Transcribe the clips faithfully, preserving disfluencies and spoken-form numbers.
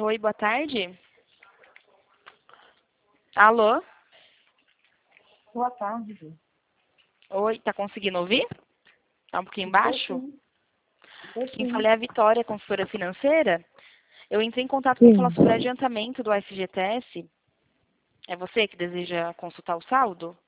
Oi, boa tarde. Alô? Boa tarde. Oi, tá conseguindo ouvir? Tá um pouquinho baixo? Sim. Quem Sim. fala é a Vitória, consultora financeira. Eu entrei em contato para falar Sim. sobre adiantamento do F G T S. É você que deseja consultar o saldo?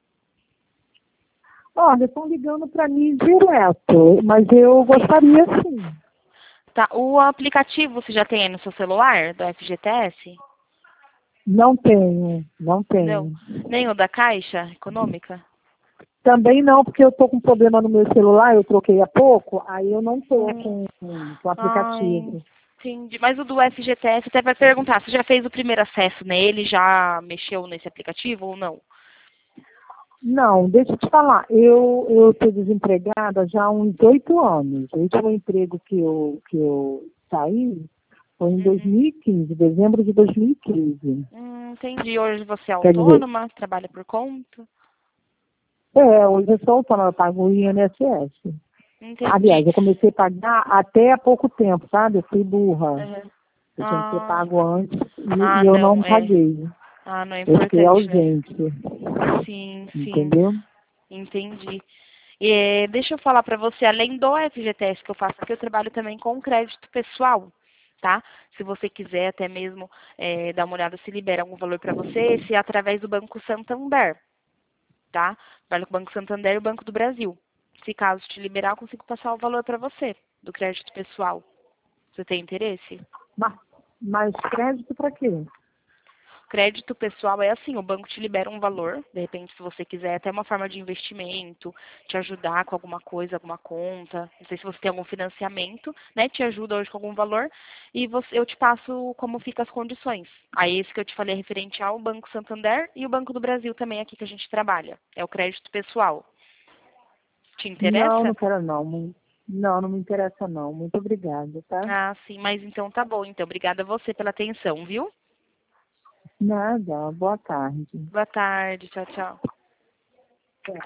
Olha, estão ligando para mim direto, mas eu gostaria sim. Tá, o aplicativo você já tem aí no seu celular, do F G T S? Não tenho, não Não. tenho. Nem o da Caixa Econômica? Também não, porque eu estou com problema no meu celular, eu troquei há pouco, aí eu não estou com, com o Ai, aplicativo. entendi. Mas o do F G T S até vai perguntar, você já fez o primeiro acesso nele, já mexeu nesse aplicativo ou não? Não, deixa eu te falar, eu estou desempregada já há uns oito anos. O último emprego que eu, que eu saí foi em Uhum. dois mil e quinze, dezembro de dois mil e quinze. Hum, entendi. Hoje você é Quer dizer, autônoma, trabalha por conta? é, hoje eu sou autônoma, eu pago o I N S S. Entendi. Aliás, eu comecei a pagar até há pouco tempo, sabe? Eu fui burra. Uhum. Eu tinha que ter Ah, pago antes e, ah, e eu não não, é. paguei. Ah, não é Eu fiquei importante, né? ausente, Sim, sim. entendeu? Entendi. E, eh, deixa eu falar para você, além do F G T S que eu faço aqui, eu trabalho também com crédito pessoal, tá? Se você quiser até mesmo eh, dar uma olhada se libera algum valor para você, se é através do Banco Santander, tá? Trabalho com o Banco Santander e o Banco do Brasil. Se caso te liberar, eu consigo passar o valor para você, do crédito pessoal. Você tem interesse? Mas, mas crédito para quê? Crédito pessoal é assim, o banco te libera um valor, de repente, se você quiser, até uma forma de investimento, te ajudar com alguma coisa, alguma conta, não sei se você tem algum financiamento, né, te ajuda hoje com algum valor, e você, eu te passo como ficam as condições. Aí esse que eu te falei é referente ao Banco Santander e o Banco do Brasil também aqui que a gente trabalha, é o crédito pessoal. Te Não, não interessa? quero não. Mu- Não, não me interessa não. Muito obrigada, tá? Ah, sim, mas então tá bom, então, obrigada a você pela atenção, viu? Nada, boa tarde. Boa tarde, tchau, tchau.